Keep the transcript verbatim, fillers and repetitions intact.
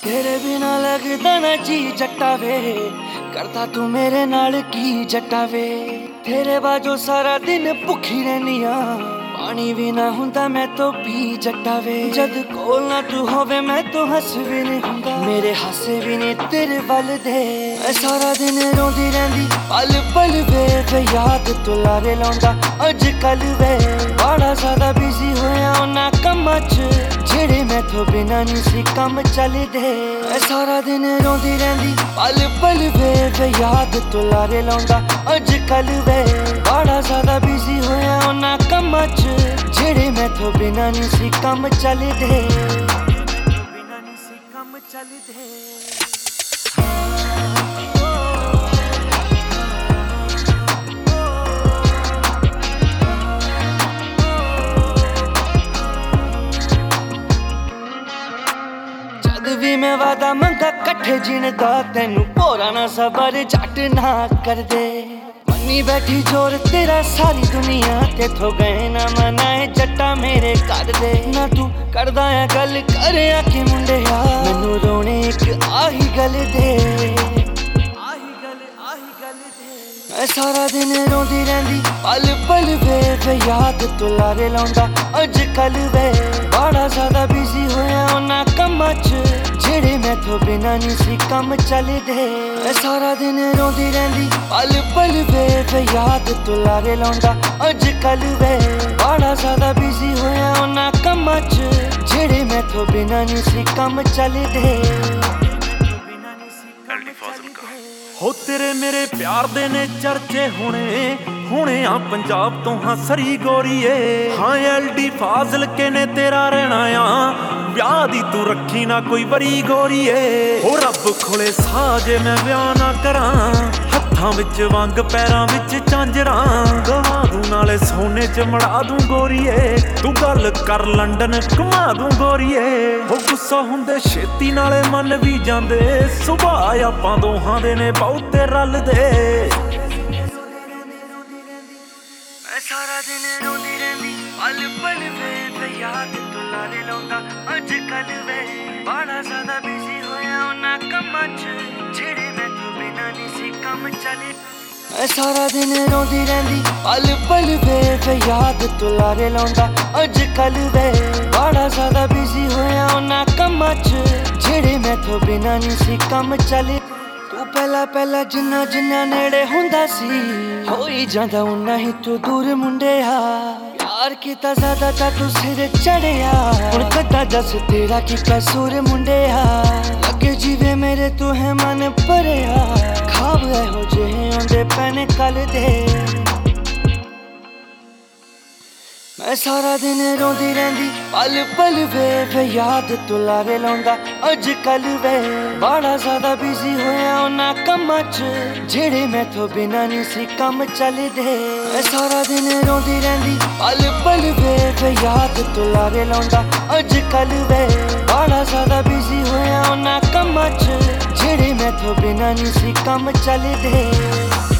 तेरे बिना लगदा ना जी जट्टा वे, करता तू मेरे नाल की जट्टा वे। तेरे बाजो सारा दिन भुखी रहनी आ, पानी भी ना हुंदा मैं तो पी जट्टा वे। जद कोल ना तू होवे मैं तो हस भी नहीं हुंदा, मेरे हासे भी नहीं तेरे वल दे। मैं सारा दिन रोंदी रहंदी पल पल वे, वे याद तू लारे लाउंदा अज कल वे। बड़ा ज्यादा बिजी होया उन्हां कम्मां च, जेड़े मैथों बिना नहीं सी कम चलदे। मैं सारा दिन रोंदी रहंदी पल पल वे, वे याद तू लारे लाउंदा अज कल वे। बड़ा ज्यादा बिजी होया उन्हां कम्मां च, जेड़े मैथों बिना नहीं सी कम चलदे, बिना नहीं सी कम चलदे। भी मैं वादा मंगा कट्ठे जीने दा, तेनू भोरा ना सबर झट ना कर दे। मनी बैठी जोर तेरा सारी दुनिया, तेथों गए ना मनाए जट्टा मेरे कर दे। ना तू करदा है गल कर आके मुंडिया, मैनू रोने एक आही गल दे, आही गल आही गल दे। मैं सारा दिन रोंदी रहंदी पल पल वे, वे याद तू लारे लाउंदा अज कल वे। बड़ा ज्यादा बिजी होया उन्हां कम्मां च, जेड़े मैथों बिना नहीं सी कम चलदे। मैं सारा दिन रोंदी रहंदी पल पल वे, वे याद तू लारे लाउंदा अज कल वे। बड़ा ज्यादा बिजी होया उन्हां कम्मां च, जेड़े मैथों बिना नहीं सी कम चलदे। हो तेरे मेरे प्यार दे ने चर्चे हुणे हुणे आ पंजाब तो हाँ सरी गोरीए। हाँ एल डी फाजिल के ने तेरा रहना आ, ब्याह दी तू रखी ना कोई बरी गोरीए। हो रब खोले साजे मैं ब्याह ना करा, हत्थां विच वंग पैरां विच झांजरां। गवा दूं नाले सोने च मड़ा दूं गोरीए, तू गल कर लंडन घुमा दूं गोरीए। हो गुस्सा हुंदे छेती नाले मन भी जांदे, सुभाऽ आपां दोहां दे ने बहुते रलदे। मैं सारा दिन रोंदी रहंदी पल पल वे, वे याद तू लारे लाउंदा अज कल वे। बड़ा ज्यादा बिजी होया उन्हां कम्मां च, जेड़े मैथों बिना नहीं सी कम चले। मैं सारा दिन रोंदी रहंदी पल पल वे, वे याद तू लारे लाउंदा अज कल वे। बड़ा ज्यादा बिजी होया उन्हां कम्मां च, जेड़े मैथों बिना नहीं सी कम चले। तू पहला पहला जिन्ना जिन्ना नेड़े हुंदा सी, होई जांदा उन्ना ही तू दूर मुंडिया। प्यार कीता ज्यादा तां तू सिर चढ़िया, हुण कद्दा दस तेरा की कसूर मुंडिया। लगे जीवे मेरे तू है मन भरिया, खाब एहो जेहे आउंदे पैने कल दे। मैं सारा दिन रोंदी रहंदी पल पल वे, वे याद तू लारे लाउंदा अज कल वे। बड़ा ज्यादा बिजी होया उन्हां कम्मां च, जेड़े मैथों बिना नहीं सी कम चलदे। मैं सारा दिन रोंदी रहंदी पल पल वे, वे याद तू लारे लाउंदा अज कल वे। बड़ा ज्यादा बिजी होया उन्हां कम्मां च, जेड़े मैथों बिना नहीं सी कम चलदे।